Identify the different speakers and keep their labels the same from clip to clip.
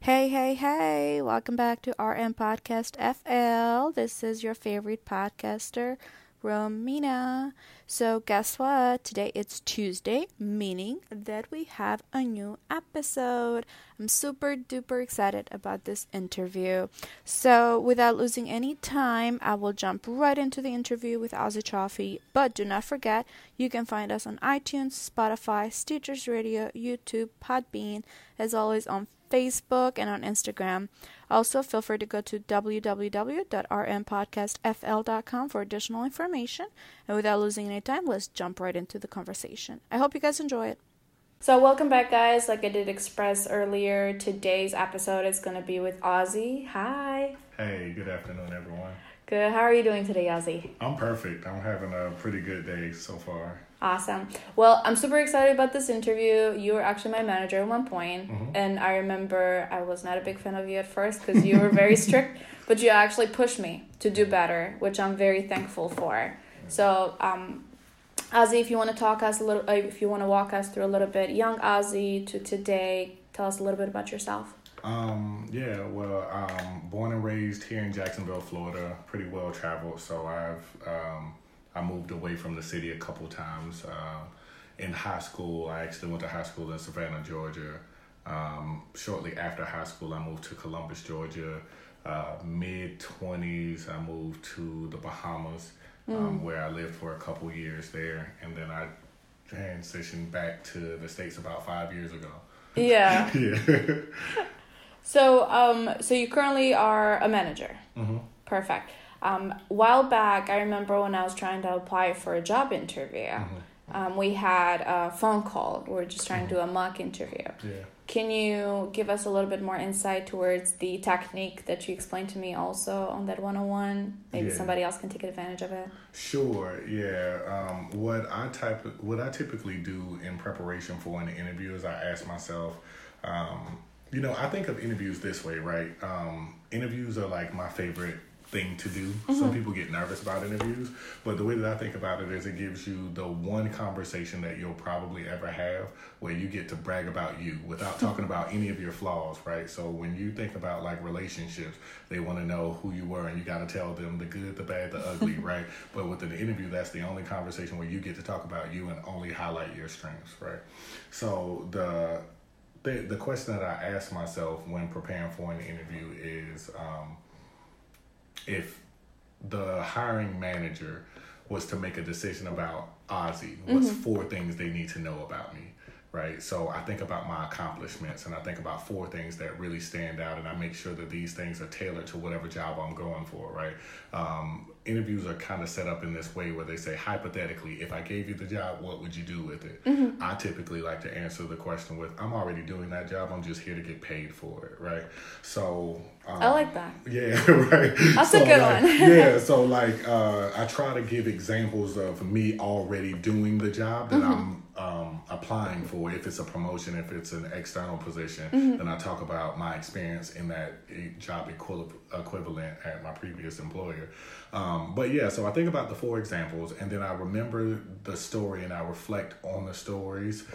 Speaker 1: Hey, hey, hey, welcome back to RM Podcast FL. This is your favorite podcaster, Romina. So, guess what? Today it's Tuesday, meaning that we have a new episode. I'm super duper excited about this interview. So, without losing any time, I will jump right into the interview with Ozzy Chaffee. But do not forget, you can find us on iTunes, Spotify, Stitchers Radio, YouTube, Podbean, as always on Facebook and on Instagram. Also, feel free to go to www.rmpodcastfl.com for additional information. And without losing any time, let's jump right into the conversation. I hope you guys enjoy it. So welcome back, guys. Like I did express earlier, today's episode is going to be with Ozzy. Hi.
Speaker 2: Hey, good afternoon, everyone.
Speaker 1: Good. How are you doing today, Ozzy?
Speaker 2: I'm perfect. I'm having a pretty good day so far.
Speaker 1: Awesome. Well, I'm super excited about this interview. You were actually my manager at one point, and I remember I was not a big fan of you at first because you were very strict, but you actually pushed me to do better, which I'm very thankful for. So, Ozzy, if you want to walk us through a little bit, young Ozzy to today, tell us a little bit about yourself.
Speaker 2: Born and raised here in Jacksonville, Florida, pretty well traveled. So I moved away from the city a couple times. In high school, I actually went to high school in Savannah, Georgia. Shortly after high school, I moved to Columbus, Georgia. Mid-20s, I moved to the Bahamas, where I lived for a couple years there. And then I transitioned back to the States about 5 years ago.
Speaker 1: Yeah.
Speaker 2: Yeah.
Speaker 1: So you currently are a manager.
Speaker 2: Mm-hmm.
Speaker 1: Perfect. While back, I remember when I was trying to apply for a job interview, we had a phone call. We were just trying to do a mock interview.
Speaker 2: Yeah.
Speaker 1: Can you give us a little bit more insight towards the technique that you explained to me also on that 101? Maybe somebody else can take advantage of it.
Speaker 2: Sure. Yeah. What I typically do in preparation for an interview is I ask myself, I think of interviews this way, right? Interviews are like my favorite thing to do. Some people get nervous about interviews, but the way that I think about it is it gives you the one conversation that you'll probably ever have where you get to brag about you without talking about any of your flaws, right? So when you think about like relationships, they want to know who you were and you got to tell them the good, the bad, the ugly, right? But with an interview, that's the only conversation where you get to talk about you and only highlight your strengths, right? So the question that I ask myself when preparing for an interview is, if the hiring manager was to make a decision about Ozzy, what's 4 things they need to know about me, right? So I think about my accomplishments and I think about 4 things that really stand out and I make sure that these things are tailored to whatever job I'm going for, right? Interviews are kind of set up in this way where they say, hypothetically, if I gave you the job, what would you do with it? I typically like to answer the question with, I'm already doing that job. I'm just here to get paid for it, right? So...
Speaker 1: I like that.
Speaker 2: Yeah, right.
Speaker 1: That's a good one.
Speaker 2: Yeah, so I try to give examples of me already doing the job that I'm applying for. If it's a promotion, if it's an external position, then I talk about my experience in that job equivalent at my previous employer. So I think about the 4 examples and then I remember the story and I reflect on the stories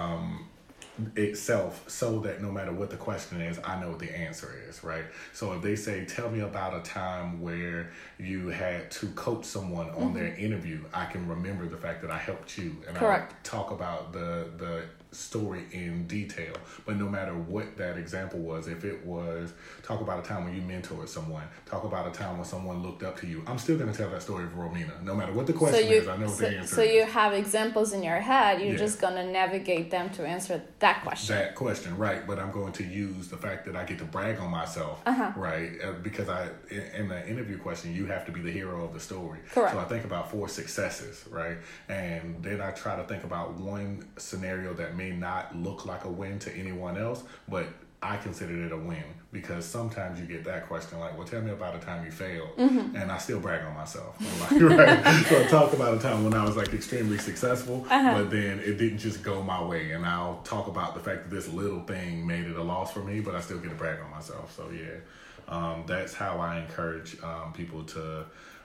Speaker 2: itself so that no matter what the question is, I know what the answer is, right? So if they say, tell me about a time where you had to coach someone on their interview, I can remember the fact that I helped you and I'll talk about the story in detail. But no matter what that example was, if it was talk about a time when you mentored someone, talk about a time when someone looked up to you, I'm still going to tell that story of Romina. No matter what the question is, I know what the answer is.
Speaker 1: So you have examples in your head, you're just going to navigate them to answer that question.
Speaker 2: That question, right. But I'm going to use the fact that I get to brag on myself, right? Because in the interview question, you have to be the hero of the story.
Speaker 1: Correct.
Speaker 2: So I think about 4 successes, right? And then I try to think about one scenario that may not look like a win to anyone else, but I considered it a win because sometimes you get that question like, well, tell me about a time you failed. And I still brag on myself. I'm like, right? So I talk about a time when I was like extremely successful, but then it didn't just go my way. And I'll talk about the fact that this little thing made it a loss for me, but I still get to brag on myself. So yeah, that's how I encourage people to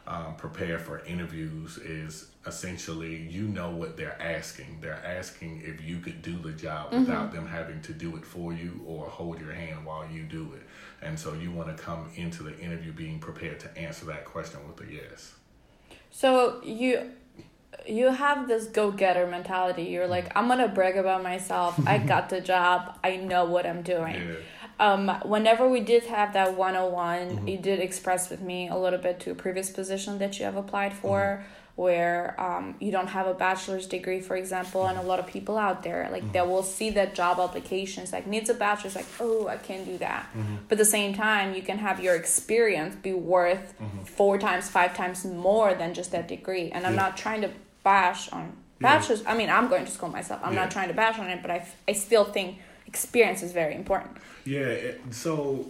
Speaker 2: prepare for interviews is essentially, you know what they're asking. They're asking if you could do the job without them having to do it for you or hold your hand while you do it. And so you want to come into the interview being prepared to answer that question with a yes.
Speaker 3: So you have this go-getter mentality. You're like, I'm gonna brag about myself. I got the job. I know what I'm doing. Whenever we did have that 101, you did express with me a little bit to a previous position that you have applied for, where you don't have a bachelor's degree, for example, and a lot of people out there like that will see that job applications like needs a bachelor's, like, oh, I can't do that. But at the same time, you can have your experience be worth 4 times, 5 times more than just that degree. And I'm not trying to bash on bachelor's. I mean, I'm going to school myself. I'm not trying to bash on it, but I still think experience is very important.
Speaker 2: So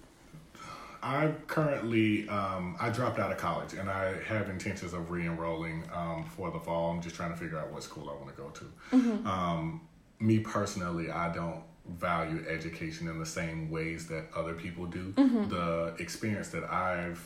Speaker 2: I currently, I dropped out of college and I have intentions of re-enrolling for the fall. I'm just trying to figure out what school I want to go to. Me personally, I don't value education in the same ways that other people do. The experience that I've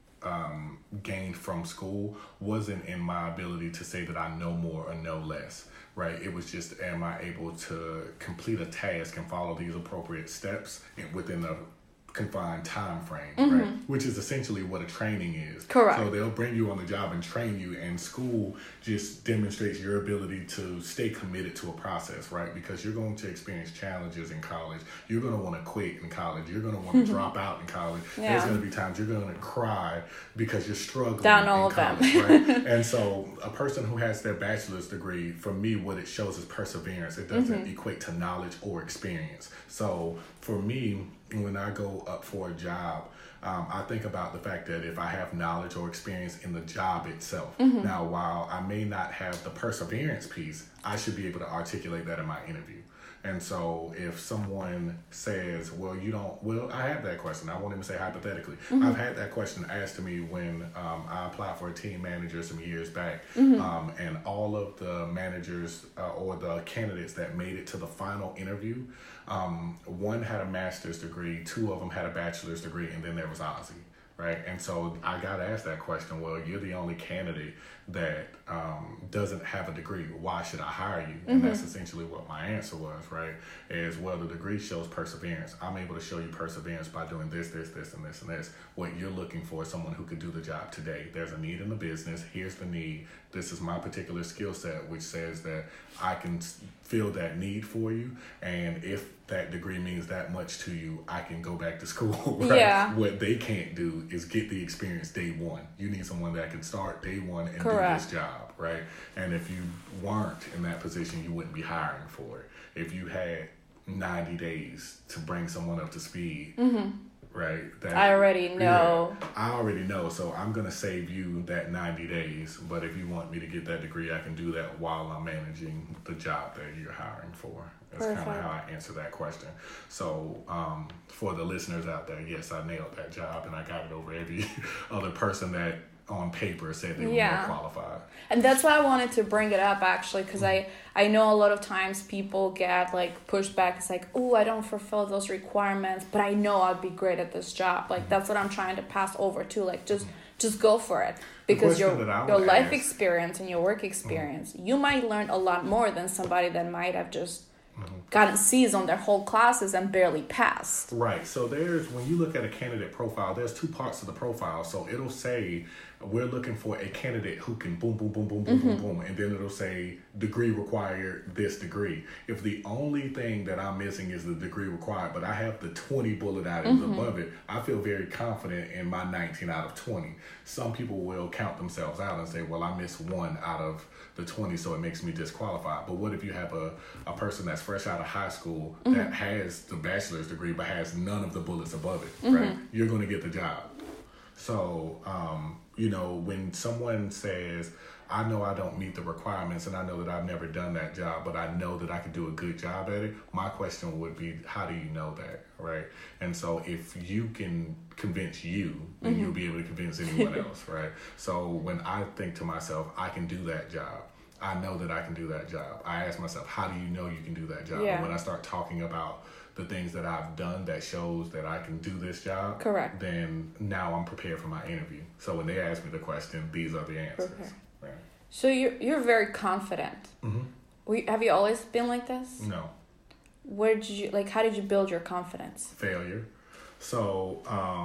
Speaker 2: gained from school wasn't in my ability to say that I know more or know less. Right, it was just, am I able to complete a task and follow these appropriate steps within a confined time frame, right? Which is essentially what a training is.
Speaker 3: Correct.
Speaker 2: So they'll bring you on the job and train you, and school just demonstrates your ability to stay committed to a process, right? Because you're going to experience challenges in college. You're going to want to quit in college. You're going to want to drop out in college. There's going to be times you're going to cry because you're struggling
Speaker 3: down all
Speaker 2: in
Speaker 3: of
Speaker 2: college,
Speaker 3: them.
Speaker 2: right? And so a person who has their bachelor's degree, for me, what it shows is perseverance. It doesn't equate to knowledge or experience. So for me, when I go up for a job, I think about the fact that if I have knowledge or experience in the job itself. Now, while I may not have the perseverance piece, I should be able to articulate that in my interview. And so if someone says, well, I have that question. I won't even say hypothetically. I've had that question asked to me when I applied for a team manager some years back. And all of the managers or the candidates that made it to the final interview, one had a master's degree, 2 of them had a bachelor's degree, and then there was Ozzy. Right. And so I got asked that question. Well, you're the only candidate that doesn't have a degree. Why should I hire you? And that's essentially what my answer was, right? Is, well, the degree shows perseverance. I'm able to show you perseverance by doing this, this, this, and this, and this. What you're looking for is someone who could do the job today. There's a need in the business. Here's the need. This is my particular skill set, which says that I can fill that need for you. And if that degree means that much to you, I can go back to school, right? Yeah. What they can't do is get the experience day one. You need someone that can start day one and do this job, right? And if you weren't in that position, you wouldn't be hiring for it. If you had 90 days to bring someone up to speed, right?
Speaker 3: I already know.
Speaker 2: Yeah, I already know, so I'm going to save you that 90 days. But if you want me to get that degree, I can do that while I'm managing the job that you're hiring for. That's kind of how I answer that question. So for the listeners out there, yes, I nailed that job, and I got it over every other person that on paper said they were more qualified.
Speaker 3: And that's why I wanted to bring it up, actually, because I know a lot of times people get like pushed back. It's like, oh, I don't fulfill those requirements, but I know I'd be great at this job. Like that's what I'm trying to pass over to. Like just go for it, because your life experience and your work experience, you might learn a lot more than somebody that might have just gotten C's on their whole classes and barely passed.
Speaker 2: Right. So when you look at a candidate profile, there's 2 parts of the profile. So it'll say, we're looking for a candidate who can boom, boom, boom, boom, boom, boom, boom. And then it'll say degree required, this degree. If the only thing that I'm missing is the degree required, but I have the 20 bullet items above it, I feel very confident in my 19 out of 20. Some people will count themselves out and say, well, I missed 1 out of the 20, so it makes me disqualified. But what if you have a person that's fresh out of high school that has the bachelor's degree but has none of the bullets above it, right? You're going to get the job. So, when someone says, I know I don't meet the requirements and I know that I've never done that job, but I know that I can do a good job at it, my question would be, how do you know that, right? And so if you can convince you, then you'll be able to convince anyone else, right? So when I think to myself, I can do that job, I know that I can do that job. I ask myself, how do you know you can do that job? And when I start talking about the things that I've done that shows that I can do this job,
Speaker 3: correct,
Speaker 2: then now I'm prepared for my interview. So when they ask me the question, these are the answers.
Speaker 3: Okay.
Speaker 2: Right.
Speaker 3: So you're very confident. Have you always been like this?
Speaker 2: No.
Speaker 3: Where did you, like, how did you build your confidence?
Speaker 2: Failure. So,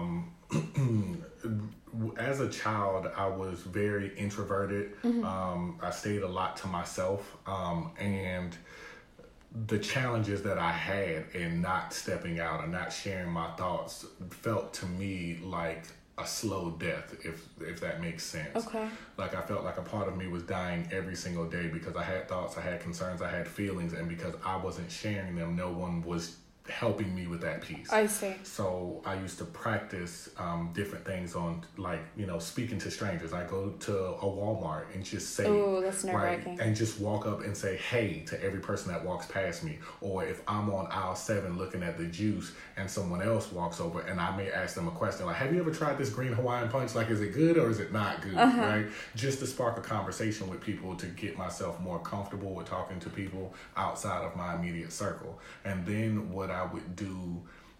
Speaker 2: as a child, I was very introverted. I stayed a lot to myself. And the challenges that I had in not stepping out and not sharing my thoughts felt to me like a slow death, if that makes sense.
Speaker 3: Okay.
Speaker 2: Like I felt like a part of me was dying every single day because I had thoughts, I had concerns, I had feelings, and because I wasn't sharing them, no one was helping me with that piece.
Speaker 3: I see.
Speaker 2: So I used to practice different things on, like, speaking to strangers. I go to a Walmart and just say,
Speaker 3: "Ooh, that's nerve-wracking."
Speaker 2: And just walk up and say, "Hey," to every person that walks past me. Or if I'm on aisle 7 looking at the juice and someone else walks over and I may ask them a question like, "Have you ever tried this green Hawaiian punch? Like, is it good or is it not good?" Right? Just to spark a conversation with people, to get myself more comfortable with talking to people outside of my immediate circle. And then what I would do,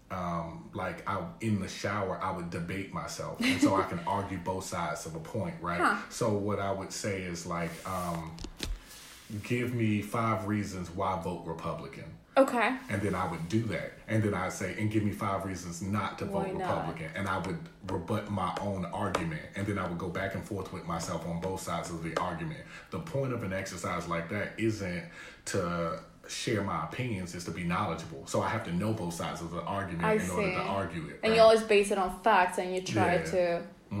Speaker 2: in the shower, I would debate myself, and so I can argue both sides of a point, right? So what I would say is give me 5 reasons why vote Republican.
Speaker 3: Okay.
Speaker 2: And then I would do that. And then I'd say, and give me 5 reasons not to vote Republican. And I would rebut my own argument. And then I would go back and forth with myself on both sides of the argument. The point of an exercise like that isn't to share my opinions, is to be knowledgeable. So I have to know both sides of the argument in order to argue it.
Speaker 3: And you always base it on facts, and you try to...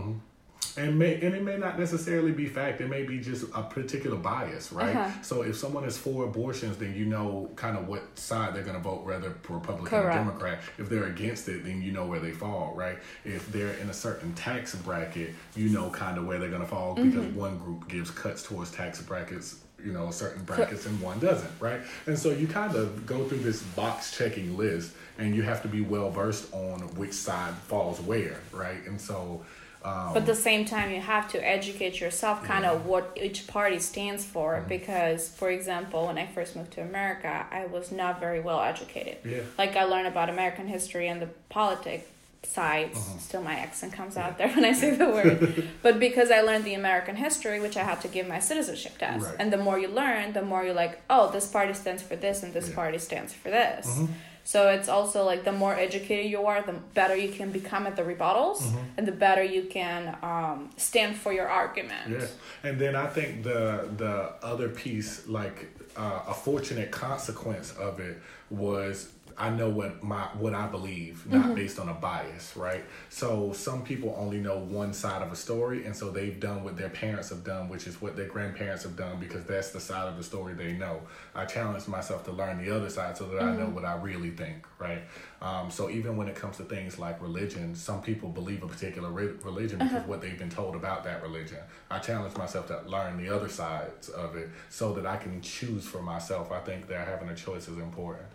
Speaker 2: And it may not necessarily be fact. It may be just a particular bias, right? So if someone is for abortions, then you know kind of what side they're going to vote, whether Republican or Democrat. If they're against it, then you know where they fall, right? If they're in a certain tax bracket, you know kind of where they're going to fall, because one group gives cuts towards tax brackets, certain brackets, and one doesn't, right? And so you kind of go through this box checking list, and you have to be well versed on which side falls where, right? And so...
Speaker 3: but at the same time, you have to educate yourself kind of what each party stands for, because, for example, when I first moved to America, I was not very well educated. Like, I learned about American history and the politics sides. Still my accent comes out there when I say the word. But because I learned the American history, which I had to give my citizenship test.
Speaker 2: Right.
Speaker 3: And the more you learn, the more you're like, oh, this party stands for this and this party stands for this. So it's also like the more educated you are, the better you can become at the rebuttals, and the better you can stand for your argument.
Speaker 2: Yeah, and then I think the other piece, a fortunate consequence of it was, I know what I believe, not based on a bias, right? So some people only know one side of a story, and so they've done what their parents have done, which is what their grandparents have done, because that's the side of the story they know. I challenged myself to learn the other side so that I know what I really think, right? So even when it comes to things like religion, some people believe a particular religion because what they've been told about that religion. I challenged myself to learn the other sides of it so that I can choose for myself. I think that having a choice is important.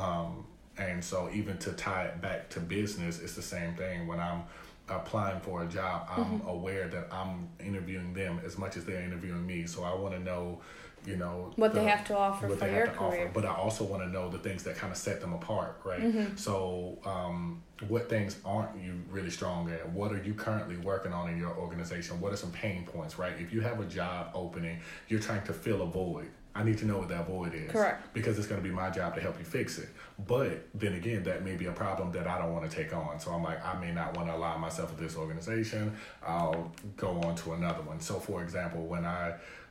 Speaker 2: And so even to tie it back to business, it's the same thing. When I'm applying for a job, I'm aware that I'm interviewing them as much as they're interviewing me. So I want to know,
Speaker 3: what they have to offer for your career.
Speaker 2: But I also want to know the things that kind of set them apart, right? So what things aren't you really strong at? What are you currently working on in your organization? What are some pain points, right? If you have a job opening, you're trying to fill a void. I need to know what that void is.
Speaker 3: Correct.
Speaker 2: Because it's going to be my job to help you fix it. But then again, that may be a problem that I don't want to take on. So I'm like, I may not want to align myself with this organization. I'll go on to another one. So for example, when I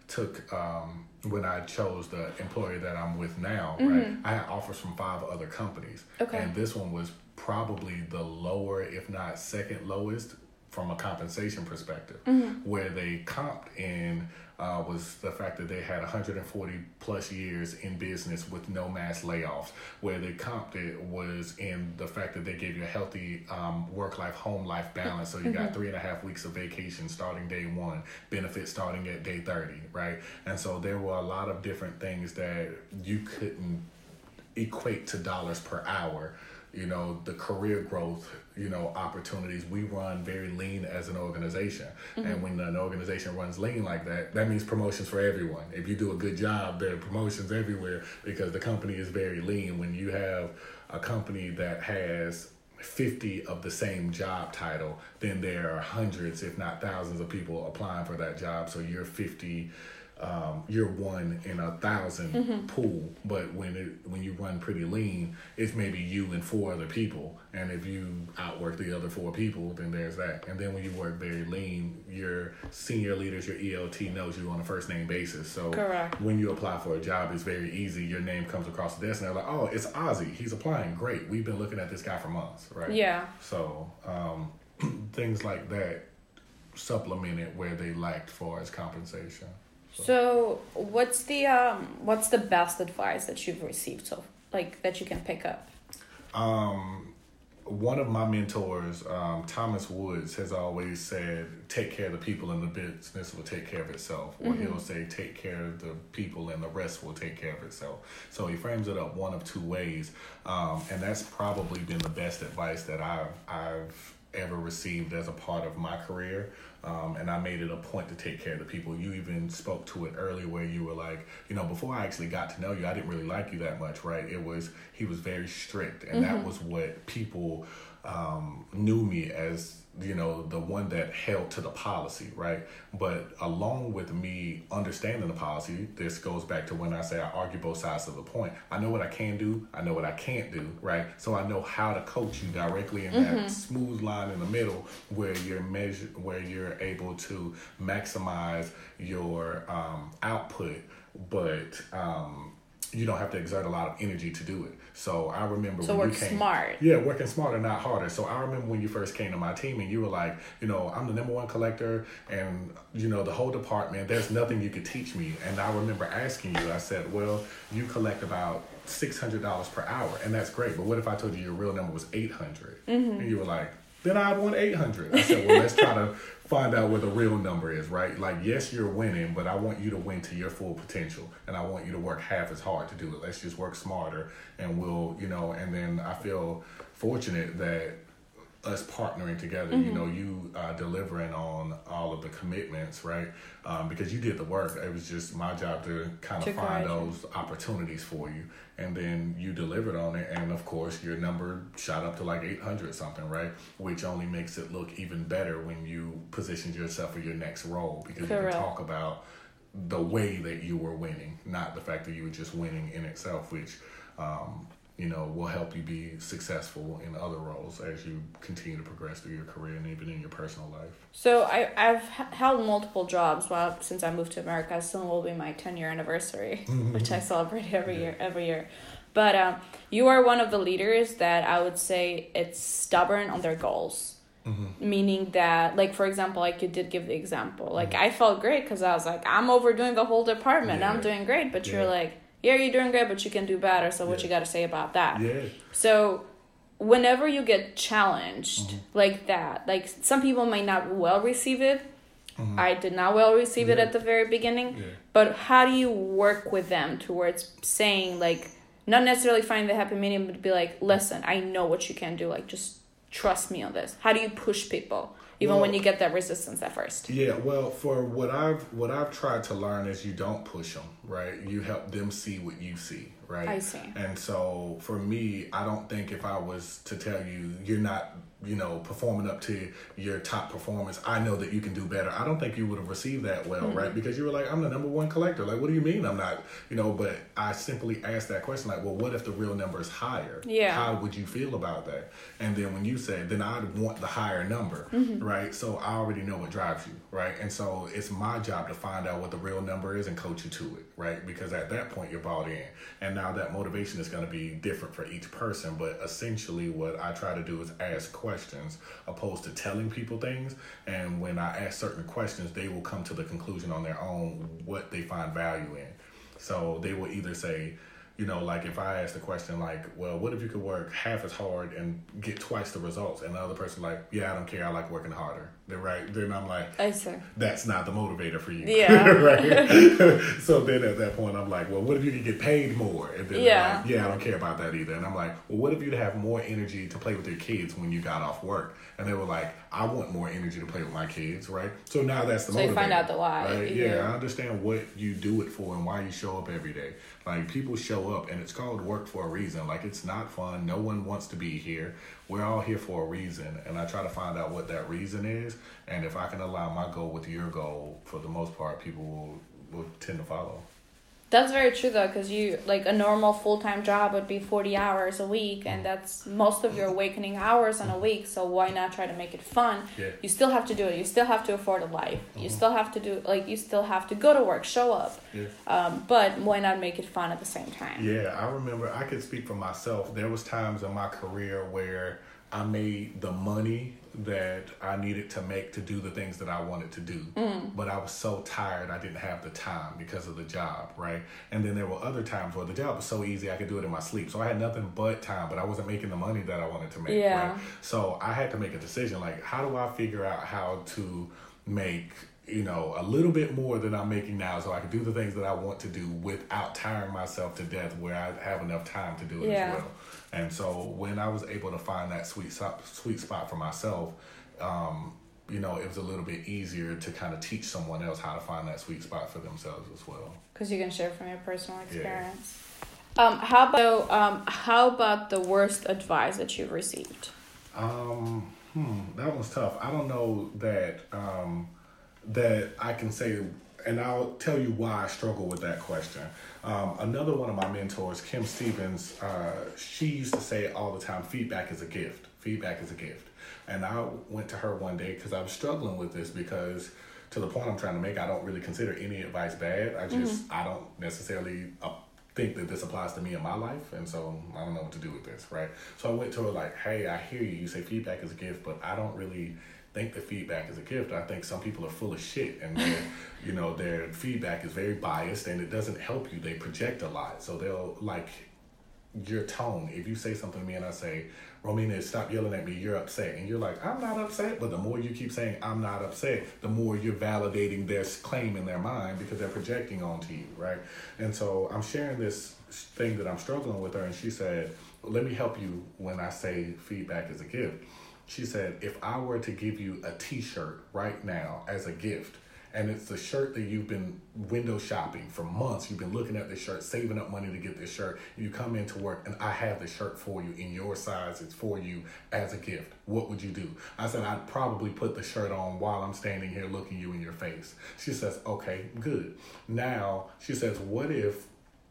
Speaker 2: chose the employer that I'm with now, right, I had offers from 5 other companies.
Speaker 3: Okay.
Speaker 2: And this one was probably the lower, if not second lowest, from a compensation perspective. Where they comped in was the fact that they had 140 plus years in business with no mass layoffs. Where they comped it was in the fact that they gave you a healthy work-life, home-life balance. So you got 3.5 weeks of vacation starting day 1, benefits starting at day 30, right? And so there were a lot of different things that you couldn't equate to dollars per hour, the career growth, opportunities. We run very lean as an organization. And when an organization runs lean like that, that means promotions for everyone. If you do a good job, there are promotions everywhere because the company is very lean. When you have a company that has 50 of the same job title, then there are hundreds, if not thousands of people applying for that job. So you're 50, you're one in 1,000 pool. But when you run pretty lean, it's maybe you and 4 other people. And if you outwork the other 4 people, then there's that. And then when you work very lean, your senior leaders, your ELT knows you on a first name basis. So
Speaker 3: correct.
Speaker 2: When you apply for a job, it's very easy. Your name comes across the desk and they're like, oh, it's Ozzy. He's applying. Great. We've been looking at this guy for months, right?
Speaker 3: Yeah.
Speaker 2: So things like that supplemented where they lacked for as compensation.
Speaker 3: So what's the best advice that you've received that you can pick up?
Speaker 2: One of my mentors, Thomas Woods, has always said, take care of the people and the business will take care of itself. Or he'll say, take care of the people and the rest will take care of itself. So he frames it up one of 2 ways. And that's probably been the best advice that I've ever received as a part of my career. And I made it a point to take care of the people. You even spoke to it earlier where you were like, before I actually got to know you, I didn't really like you that much, right? He was very strict. And that was what people knew me as, the one that held to the policy, right? But along with me understanding the policy, this goes back to when I say I argue both sides of the point. I know what I can do. I know what I can't do, right? So I know how to coach you directly in that smooth line in the middle where you're able to maximize your output, but you don't have to exert a lot of energy to do it. So I remember when you came.
Speaker 3: Smart.
Speaker 2: Yeah, working smarter, not harder. So I remember when you first came to my team and you were like, I'm the number 1 collector and, the whole department, there's nothing you could teach me. And I remember asking you, I said, well, you collect about $600 per hour and that's great. But what if I told you your real number was 800? And you were like, then I'd want 800. I said, well, let's try to find out what the real number is, right? Like, yes, you're winning, but I want you to win to your full potential. And I want you to work half as hard to do it. Let's just work smarter and we'll, and then I feel fortunate that us partnering together, you delivering on all of the commitments, right? Because you did the work. It was just my job to kind of find those opportunities for you. And then you delivered on it. And of course, your number shot up to like 800 something, right? Which only makes it look even better when you positioned yourself for your next role. Because you can talk about the way that you were winning, not the fact that you were just winning in itself, which will help you be successful in other roles as you continue to progress through your career and even in your personal life.
Speaker 3: So I've held multiple jobs since I moved to America. Soon will be my 10-year anniversary, which I celebrate every year. But you are one of the leaders that I would say it's stubborn on their goals. Meaning that, like, for example, like you did give the example, like I felt great because I was like, I'm overdoing the whole department. I'm doing great. But you're like, yeah, you're doing great, but you can do better. So what you got to say about that? Yeah. So whenever you get challenged like that, like some people might not well receive it. I did not well receive it at the very beginning. But how do you work with them towards saying, like, not necessarily finding the happy medium, but be like, listen, I know what you can do. Like, just trust me on this. How do you push people? Even when you get that resistance at first. Yeah,
Speaker 2: well, for what I've tried to learn is you don't push them, right? You help them see what you see, right?
Speaker 3: I see.
Speaker 2: And so for me, I don't think if I was to tell you you're not, performing up to your top performance, I know that you can do better. I don't think you would have received that well, right? Because you were like, I'm the number 1 collector. Like, what do you mean I'm not, but I simply asked that question, like, well, what if the real number is higher?
Speaker 3: Yeah.
Speaker 2: How would you feel about that? And then when you said, then I'd want the higher number, right? So I already know what drives you, right? And so it's my job to find out what the real number is and coach you to it, right? Because at that point you're bought in. And now that motivation is going to be different for each person. But essentially what I try to do is ask questions opposed to telling people things. And when I ask certain questions, they will come to the conclusion on their own what they find value in. So they will either say, Like if I ask the question like, well, what if you could work half as hard and get twice the results? And the other person like, yeah, I don't care. I like working harder. Then I'm like,
Speaker 3: I see.
Speaker 2: That's not the motivator for you.
Speaker 3: Yeah.
Speaker 2: Right? So then at that point, I'm like, well, what if you could get paid more? And then they're like, yeah, I don't care about that either. And I'm like, well, what if you'd have more energy to play with your kids when you got off work? And they were like, I want more energy to play with my kids, right? So now that's the motivator.
Speaker 3: So you find out the why.
Speaker 2: Right? Yeah, I understand what you do it for and why you show up every day. Like, people show up, and it's called work for a reason. Like, it's not fun. No one wants to be here. We're all here for a reason, and I try to find out what that reason is. And if I can align my goal with your goal, for the most part, people will tend to follow.
Speaker 3: That's very true, though, because you, like, a normal full-time job would be 40 hours a week, and that's most of your awakening hours in a week, so why not try to make it fun?
Speaker 2: Yeah.
Speaker 3: You still have to do it. You still have to afford a life. You still have to do, like, you still have to go to work, show up.
Speaker 2: Yeah.
Speaker 3: But why not make it fun at the same time?
Speaker 2: Yeah, I remember, I could speak for myself. There was times in my career where I made the money that I needed to make to do the things that I wanted to do. But I was so tired I didn't have the time because of the job, right? And then there were other times where the job was so easy I could do it in my sleep. So I had nothing but time, but I wasn't making the money that I wanted to make, right? So I had to make a decision, like, how do I figure out how to make a little bit more than I'm making now so I can do the things that I want to do without tiring myself to death, where I have enough time to do it as well. And so when I was able to find that sweet spot for myself, it was a little bit easier to kind of teach someone else how to find that sweet spot for themselves as well.
Speaker 3: Because you can share from your personal experience. Yeah. How about the worst advice that you've received?
Speaker 2: That one's tough. I don't know that that I can say, and I'll tell you why I struggle with that question. Another one of my mentors, Kim Stevens, she used to say all the time, feedback is a gift. Feedback is a gift. And I went to her one day because I was struggling with this, because to the point I'm trying to make, I don't really consider any advice bad. I don't necessarily think that this applies to me in my life, and so I don't know what to do with this, right? So I went to her like, hey, I hear you. You say feedback is a gift, but I don't really think that feedback is a gift. I think some people are full of shit, and their feedback is very biased, and it doesn't help you. They project a lot, so they'll like your tone. If you say something to me and I say, Romina, stop yelling at me, you're upset, and you're like, I'm not upset, but the more you keep saying I'm not upset, the more you're validating their claim in their mind, because they're projecting onto you, right? And so I'm sharing this thing that I'm struggling with her, and she said, let me help you when I say feedback is a gift. She said, if I were to give you a t-shirt right now as a gift, and it's the shirt that you've been window shopping for months, you've been looking at this shirt, saving up money to get this shirt, you come into work and I have the shirt for you in your size, it's for you as a gift, what would you do? I said, I'd probably put the shirt on while I'm standing here looking you in your face. She says, okay, good. Now, she says, what if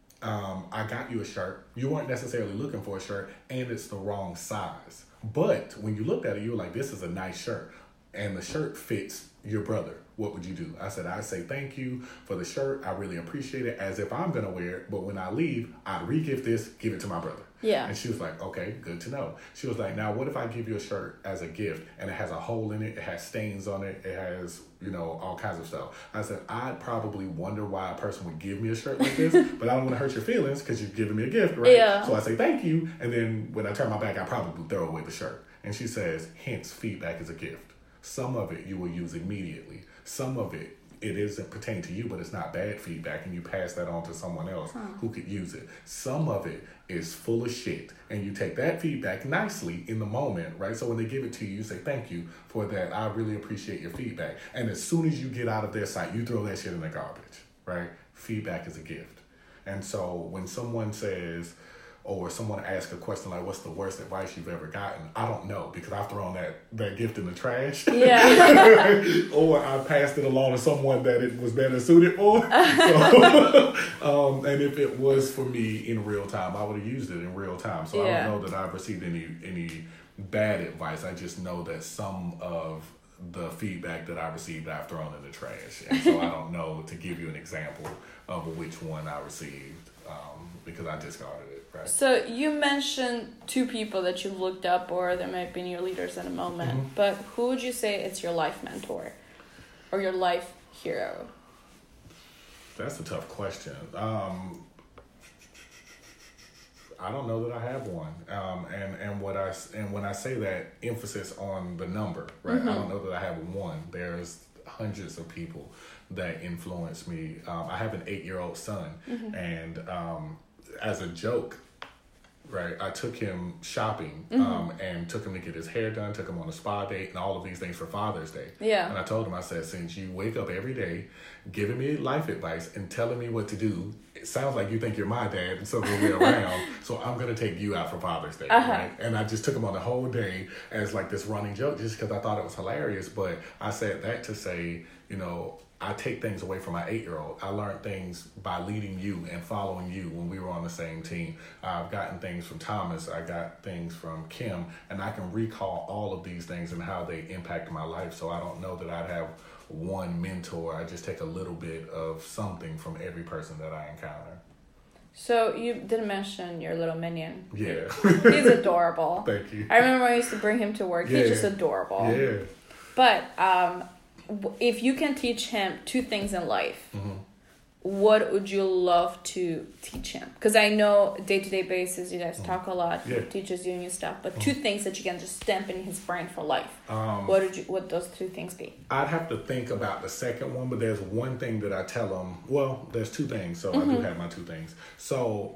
Speaker 2: I got you a shirt, you weren't necessarily looking for a shirt, and it's the wrong size? But when you looked at it, you were like, this is a nice shirt, and the shirt fits your brother. What would you do? I said, I'd say thank you for the shirt. I really appreciate it, as if I'm going to wear it. But when I leave, I'd re-gift this, give it to my brother.
Speaker 3: Yeah.
Speaker 2: And she was like, okay, good to know. She was like, now what if I give you a shirt as a gift and it has a hole in it, it has stains on it, it has, all kinds of stuff. I said, I'd probably wonder why a person would give me a shirt like this, but I don't want to hurt your feelings because you're giving me a gift, right?
Speaker 3: Yeah.
Speaker 2: So I say thank you. And then when I turn my back, I probably throw away the shirt. And she says, hence, feedback is a gift. Some of it you will use immediately. Some of it isn't pertaining to you, but it's not bad feedback, and you pass that on to someone else who could use it. Some of it is full of shit, and you take that feedback nicely in the moment, right? So when they give it to you, you say, thank you for that. I really appreciate your feedback. And as soon as you get out of their sight, you throw that shit in the garbage, right? Feedback is a gift. And so when someone says, or someone asks a question like, what's the worst advice you've ever gotten? I don't know, because I've thrown that gift in the trash.
Speaker 3: Yeah.
Speaker 2: Or I passed it along to someone that it was better suited for. So, and if it was for me in real time, I would have used it in real time. So I don't know that I've received any bad advice. I just know that some of the feedback that I received, I've thrown in the trash. And so I don't know to give you an example of which one I received, because I discarded it. Right.
Speaker 3: So you mentioned two people that you've looked up, or they might be your leaders in a moment, but who would you say it's your life mentor or your life hero?
Speaker 2: That's a tough question. I don't know that I have one. And when I say that, emphasis on the number, right? I don't know that I have one. There's hundreds of people that influence me. I have an 8-year-old son, and as a joke, right, I took him shopping and took him to get his hair done, took him on a spa date and all of these things for Father's Day.
Speaker 3: Yeah.
Speaker 2: And I told him, I said, since you wake up every day giving me life advice and telling me what to do, it sounds like you think you're my dad and so we're around, so I'm going to take you out for Father's Day, right? And I just took him on the whole day as like this running joke just because I thought it was hilarious. But I said that to say, you know, I take things away from my 8-year-old. I learned things by leading you and following you when we were on the same team. I've gotten things from Thomas. I got things from Kim. And I can recall all of these things and how they impact my life. So I don't know that I'd have one mentor. I just take a little bit of something from every person that I encounter.
Speaker 3: So you didn't mention your little minion.
Speaker 2: Yeah.
Speaker 3: He's adorable.
Speaker 2: Thank you.
Speaker 3: I remember I used to bring him to work.
Speaker 2: Yeah.
Speaker 3: He's just adorable.
Speaker 2: Yeah.
Speaker 3: But if you can teach him 2 things in life, what would you love to teach him? Because I know day-to-day basis you guys talk a lot. He teaches you new stuff. But 2 things that you can just stamp in his brain for life. What would those 2 things be?
Speaker 2: I'd have to think about the second one, but there's one thing that I tell him. Well, there's 2 things, so I do have my 2 things. So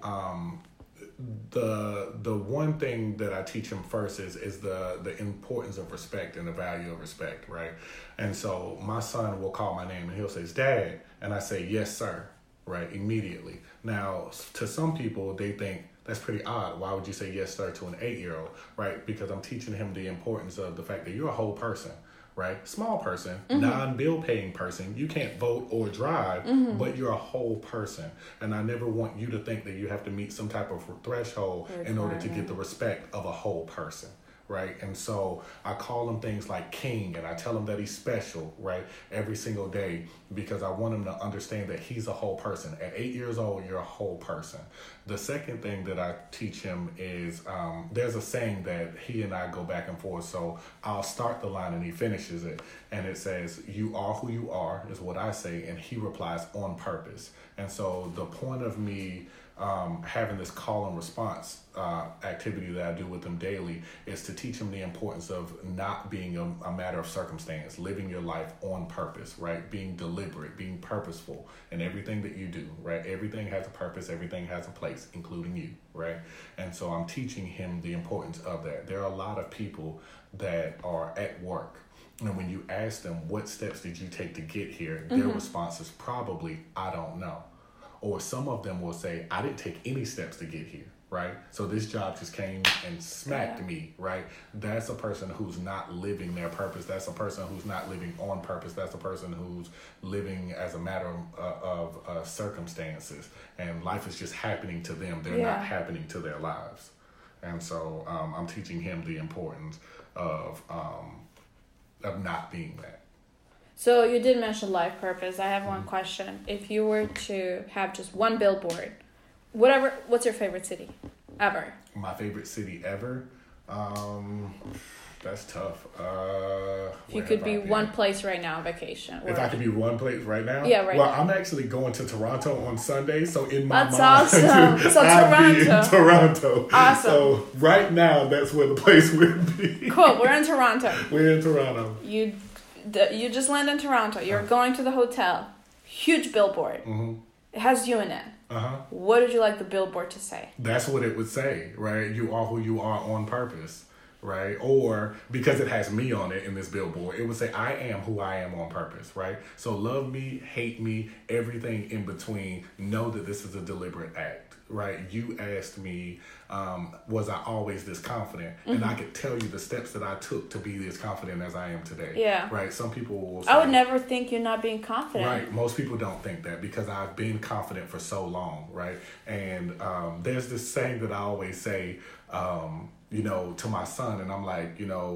Speaker 2: the one thing that I teach him first is the importance of respect and the value of respect, right? And so my son will call my name and he'll say, "Dad," and I say, "Yes, sir," right, immediately. Now, to some people, they think that's pretty odd. Why would you say yes, sir, to an 8-year-old, right? Because I'm teaching him the importance of the fact that you're a whole person. Right? Small person, non-bill paying person. You can't vote or drive, but you're a whole person. And I never want you to think that you have to meet some type of threshold in order to get the respect of a whole person. Right? And so I call him things like king, and I tell him that he's special, right? Every single day, because I want him to understand that he's a whole person. At 8 years old, you're a whole person. The second thing that I teach him is there's a saying that he and I go back and forth. So I'll start the line and he finishes it. And it says, "You are who you are," is what I say. And he replies, "On purpose." And so the point of me having this call and response activity that I do with them daily is to teach them the importance of not being a matter of circumstance, living your life on purpose, right? Being deliberate, being purposeful in everything that you do, right? Everything has a purpose, everything has a place, including you, right? And so I'm teaching him the importance of that. There are a lot of people that are at work, and when you ask them, what steps did you take to get here? Their response is probably, "I don't know." Or some of them will say, "I didn't take any steps to get here," right? So this job just came and smacked me, right? That's a person who's not living their purpose. That's a person who's not living on purpose. That's a person who's living as a matter of circumstances. And life is just happening to them. They're not happening to their lives. And so I'm teaching him the importance of not being that.
Speaker 3: So you did mention life purpose. I have one question. If you were to have just one billboard, what's your favorite city ever?
Speaker 2: My favorite city ever? That's tough.
Speaker 3: If you could be one place right now on vacation.
Speaker 2: If I could be one place right now?
Speaker 3: Yeah, right
Speaker 2: Well,
Speaker 3: now.
Speaker 2: I'm actually going to Toronto on Sunday, so in my mind,
Speaker 3: awesome. So
Speaker 2: I'd be in
Speaker 3: Toronto.
Speaker 2: Toronto.
Speaker 3: Awesome.
Speaker 2: So right now, that's where the place would be.
Speaker 3: Cool. We're in Toronto.
Speaker 2: We're in Toronto.
Speaker 3: You just land in Toronto. You're going to the hotel. Huge billboard. It has you in it. What would you like the billboard to say?
Speaker 2: That's what it would say, right? You are who you are on purpose, right? Or because it has me on it in this billboard, it would say, "I am who I am on purpose," right? So love me, hate me, everything in between. Know that this is a deliberate act, right? You asked me, was I always this confident? And I could tell you the steps that I took to be as confident as I am today.
Speaker 3: Yeah.
Speaker 2: Right? Some people will say,
Speaker 3: I would never think you're not being confident.
Speaker 2: Right. Most people don't think that because I've been confident for so long, right? And there's this saying that I always say, to my son, and I'm like,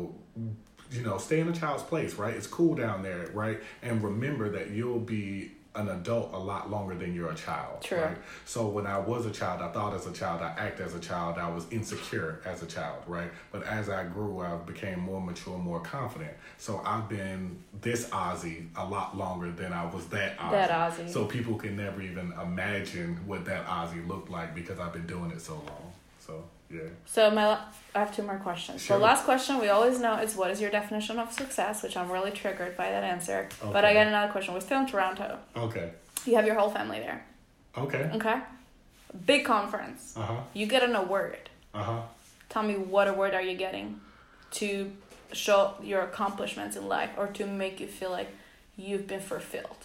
Speaker 2: stay in a child's place, right? It's cool down there, right? And remember that you'll be an adult a lot longer than you're a child.
Speaker 3: True.
Speaker 2: Right? So when I was a child, I thought as a child, I acted as a child, I was insecure as a child, right? But as I grew, I became more mature, more confident. So I've been this Ozzy a lot longer than I was that Ozzy.
Speaker 3: That Ozzy.
Speaker 2: So people can never even imagine what that Ozzy looked like because I've been doing it so long. So, yeah.
Speaker 3: So I have 2 more questions.
Speaker 2: Sure.
Speaker 3: The last question we always know is, what is your definition of success? Which I'm really triggered by that answer.
Speaker 2: Okay.
Speaker 3: But I got another question. We're still in Toronto.
Speaker 2: Okay.
Speaker 3: You have your whole family there.
Speaker 2: Okay.
Speaker 3: Okay. Big conference. You get an award. Tell me, what award are you getting to show your accomplishments in life or to make you feel like you've been fulfilled?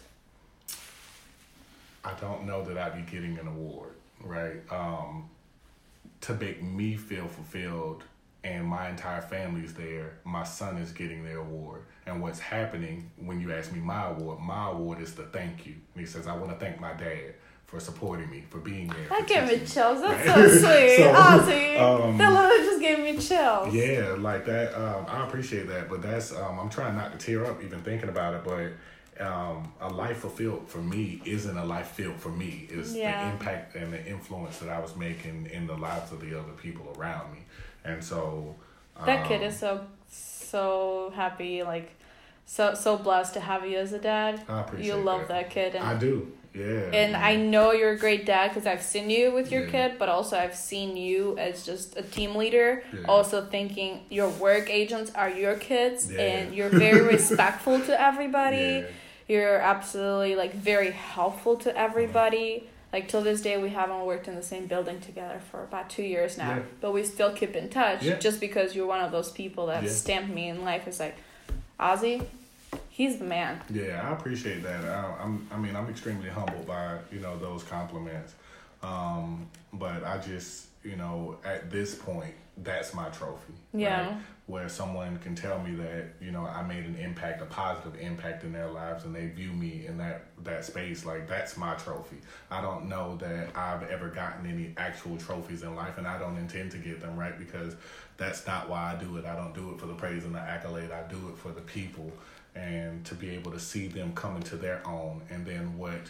Speaker 2: I don't know that I'd be getting an award, right? To make me feel fulfilled and my entire family's there, my son is getting their award. And what's happening when you ask me my award is the thank you. And he says, I want to thank my dad for supporting me, for being there.
Speaker 3: That gave me chills. That's
Speaker 2: right?
Speaker 3: so sweet.
Speaker 2: So,
Speaker 3: Ozzy. That literally just gave me chills.
Speaker 2: Yeah, like that. I appreciate that. But that's, I'm trying not to tear up even thinking about it. But a life fulfilled for me isn't a life filled for me. It's the impact and the influence that I was making in the lives of the other people around me. And so
Speaker 3: that kid is so happy, like so blessed to have you as a dad.
Speaker 2: I appreciate
Speaker 3: you love that kid. And
Speaker 2: I do. Yeah.
Speaker 3: And I know you're a great dad because I've seen you with your kid, but also I've seen you as just a team leader. Also thinking your work agents are your kids, and you're very respectful to everybody. You're absolutely like very helpful to everybody. Like till this day, we haven't worked in the same building together for about 2 years now, but we still keep in touch just because you're one of those people that stamped me in life. It's like, Ozzy, he's the man.
Speaker 2: Yeah, I appreciate that. I'm extremely humbled by, those compliments. But I just, at this point, that's my trophy.
Speaker 3: Yeah.
Speaker 2: Right? Where someone can tell me that, I made an impact, a positive impact in their lives, and they view me in that space. Like, that's my trophy. I don't know that I've ever gotten any actual trophies in life, and I don't intend to get them, right? Because that's not why I do it. I don't do it for the praise and the accolade. I do it for the people, and to be able to see them come into their own. And then what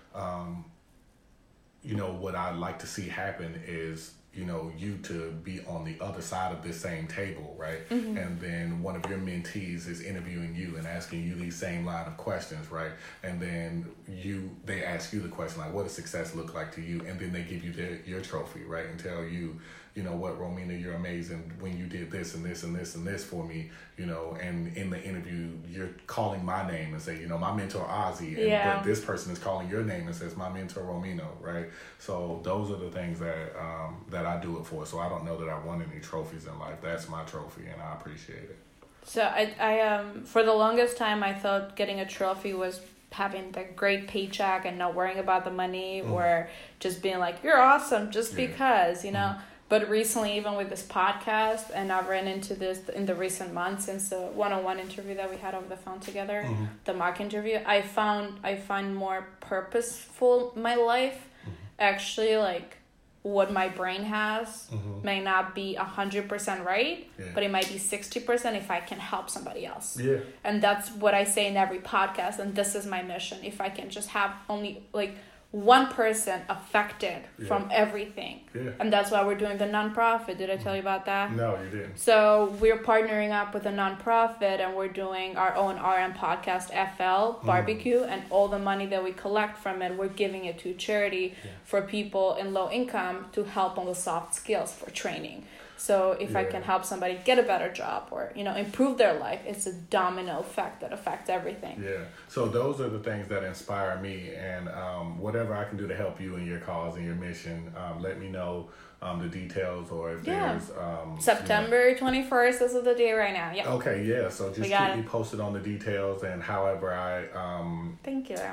Speaker 2: I'd like to see happen is, you to be on the other side of this same table, right? Mm-hmm. And then one of your mentees is interviewing you and asking you these same line of questions, right? And then they ask you the question, like, what does success look like to you? And then they give you your trophy, right? And tell you, what, Romina, you're amazing when you did this and this and this and this for me, and in the interview, you're calling my name and say, my mentor, Ozzy, but this person is calling your name and says, my mentor, Romina, right? So those are the things that I do it for. So I don't know that I won any trophies in life. That's my trophy, and I appreciate it.
Speaker 3: So I for the longest time, I thought getting a trophy was having the great paycheck and not worrying about the money, or just being like, you're awesome just because, But recently, even with this podcast, and I've ran into this in the recent months since the one-on-one interview that we had over the phone together, the mock interview, I find more purposeful my life. Actually, like, what my brain has may not be 100% right, but it might be 60% if I can help somebody else. Yeah. And that's what I say in every podcast, and this is my mission. If I can just have only, like, one person affected from everything. Yeah. And that's why we're doing the nonprofit. Did I tell you about that?
Speaker 2: No, you didn't.
Speaker 3: So we're partnering up with a nonprofit, and we're doing our own RM podcast FL barbecue, and all the money that we collect from it, we're giving it to charity for people in low income to help on the soft skills for training. So if I can help somebody get a better job or, improve their life, it's a domino effect that affects everything.
Speaker 2: Yeah. So those are the things that inspire me. And whatever I can do to help you in your cause and your mission, let me know the details, or if there's...
Speaker 3: September 21st, this is the day right now. Yeah.
Speaker 2: Okay, yeah. So just keep me posted on the details, and however I...
Speaker 3: Thank you.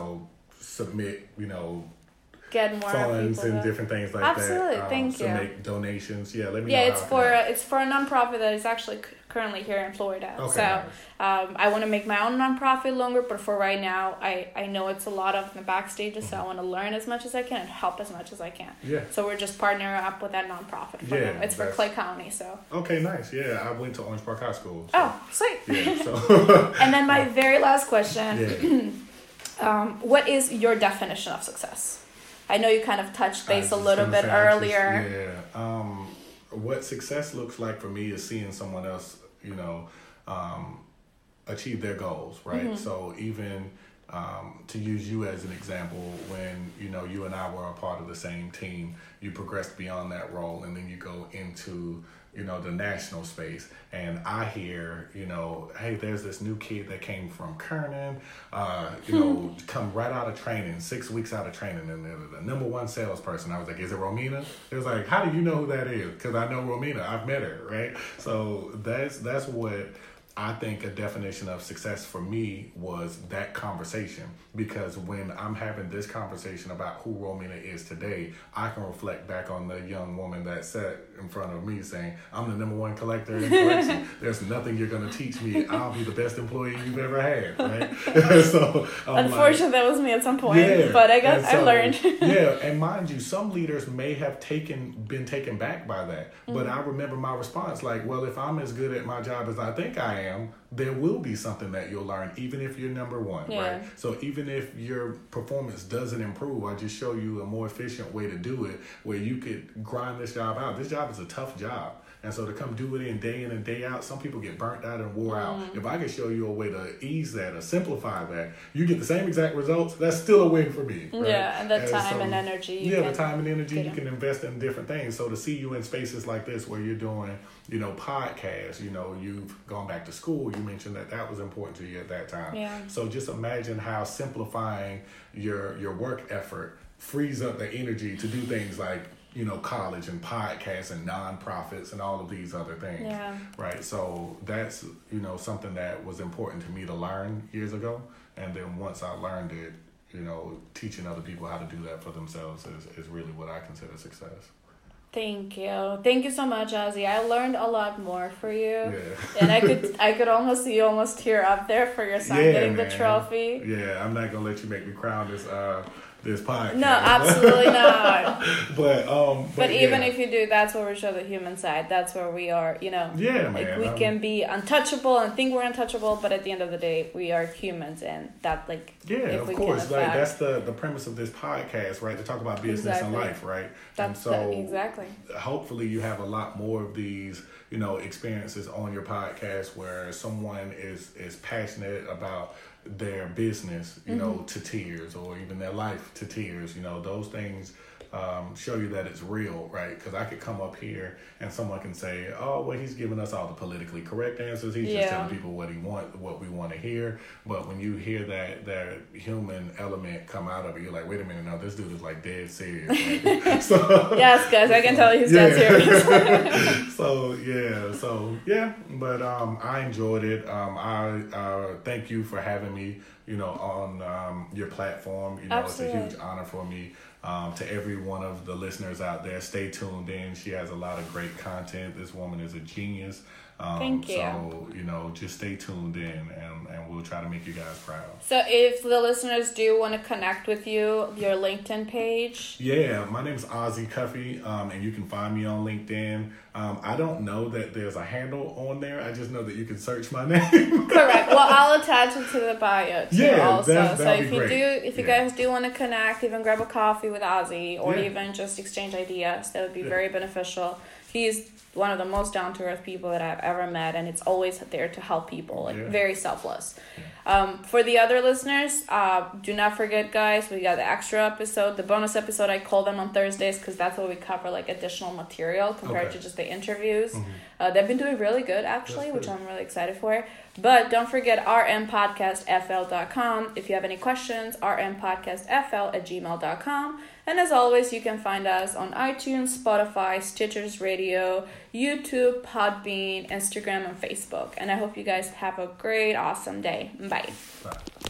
Speaker 2: Submit,
Speaker 3: get more
Speaker 2: funds and different things like that.
Speaker 3: Absolutely, thank you.
Speaker 2: Make donations. Yeah, let me know.
Speaker 3: Yeah, it's for a nonprofit that is actually currently here in Florida. Okay, so nice. I want to make my own nonprofit longer, but for right now, I know it's a lot of the backstages, so I want to learn as much as I can and help as much as I can. Yeah. So we're just partnering up with that nonprofit for now. It's for Clay County, so.
Speaker 2: Okay, nice. Yeah, I went to Orange Park High School. So.
Speaker 3: Oh, sweet.
Speaker 2: Yeah, so.
Speaker 3: And then my very last question. What is your definition of success? I know you kind of touched base a little bit earlier.
Speaker 2: What success looks like for me is seeing someone else, achieve their goals, right? So even to use you as an example, when, you know, you and I were a part of the same team, you progressed beyond that role, and then you go into, you know, the national space, and I hear, you know, hey, there's this new kid that came from Kernan, you know, come right out of training, 6 weeks out of training, and they're the number one salesperson. I was like, is it Romina? It was like, how do you know who that is? Because I know Romina, I've met her, right? So that's what I think a definition of success for me was, that conversation. Because when I'm having this conversation about who Romina is today, I can reflect back on the young woman that sat in front of me saying, I'm the number one collector in collection. There's nothing you're going to teach me. I'll be the best employee you've ever had, right? So
Speaker 3: unfortunately, that was me at some point, but I guess I learned.
Speaker 2: Yeah, and mind you, some leaders may have been taken back by that. But I remember my response, like, well, if I'm as good at my job as I think I am, there will be something that you'll learn, even if you're number one, right? So even if your performance doesn't improve, I just show you a more efficient way to do it, where you could grind this job out. This job is a tough job. And so to come do it in and day out, some people get burnt out and wore out. If I can show you a way to ease that or simplify that, you get the same exact results. That's still a win for me. Right?
Speaker 3: Yeah, and the time and energy.
Speaker 2: The time and energy you can invest in different things. So to see you in spaces like this where you're doing, you know, podcasts, you know, you've gone back to school. You mentioned that was important to you at that time.
Speaker 3: Yeah.
Speaker 2: So just imagine how simplifying your work effort frees up the energy to do things like, you know, college and podcasts and nonprofits and all of these other things.
Speaker 3: Yeah.
Speaker 2: Right. So that's, you know, something that was important to me to learn years ago. And then once I learned it, you know, teaching other people how to do that for themselves is really what I consider success.
Speaker 3: Thank you. Thank you so much, Ozzy. I learned a lot more for you.
Speaker 2: Yeah.
Speaker 3: And I could almost see you almost tear up there for your son getting the trophy.
Speaker 2: Yeah, I'm not gonna let you make me crown this podcast.
Speaker 3: No, absolutely not.
Speaker 2: but
Speaker 3: even if you do, that's where we show the human side. That's where we are, you know.
Speaker 2: Yeah, man.
Speaker 3: Like we can be untouchable and think we're untouchable, but at the end of the day, we are humans, and that, like,
Speaker 2: yeah, of course. Like, that's the premise of this podcast, right? To talk about business and life, right?
Speaker 3: Exactly.
Speaker 2: Hopefully, you have a lot more of these, you know, experiences on your podcast where someone is passionate about their business, you know, to tears, or even their life to tears. You know, those things show you that it's real, right? Because I could come up here and someone can say, oh, well, he's giving us all the politically correct answers. He's just telling people what we want to hear. But when you hear that human element come out of it, you're like, wait a minute, no, this dude is like dead serious. Right? So,
Speaker 3: yes, guys, I can tell he's dead serious.
Speaker 2: But I enjoyed it. I thank you for having me, you know, on your platform. You know,
Speaker 3: Absolutely.
Speaker 2: It's a huge honor for me. To every one of the listeners out there, stay tuned in. She has a lot of great content. This woman is a genius.
Speaker 3: Thank you.
Speaker 2: So, you know, just stay tuned in, and we'll try to make you guys proud.
Speaker 3: So if the listeners do want to connect with you, your LinkedIn page?
Speaker 2: Yeah, my name is Ozzy Cuffy, and you can find me on LinkedIn. I don't know that there's a handle on there. I just know that you can search my name.
Speaker 3: Correct. Well, I'll attach it to the bio too, also.
Speaker 2: That'd be great.
Speaker 3: If you guys do want to connect, even grab a coffee with Ozzy, or even just exchange ideas, that would be very beneficial. He's one of the most down-to-earth people that I've ever met, and it's always there to help people, like very selfless. For the other listeners, do not forget, guys, we got the extra episode, the bonus episode. I call them on Thursdays because that's where we cover like additional material compared to just the interviews. They've been doing really good, actually, which I'm really excited for. But don't forget rmpodcastfl.com. If you have any questions, rmpodcastfl@gmail.com. And as always, you can find us on iTunes, Spotify, Stitchers Radio, YouTube, Podbean, Instagram, and Facebook. And I hope you guys have a great, awesome day. Bye.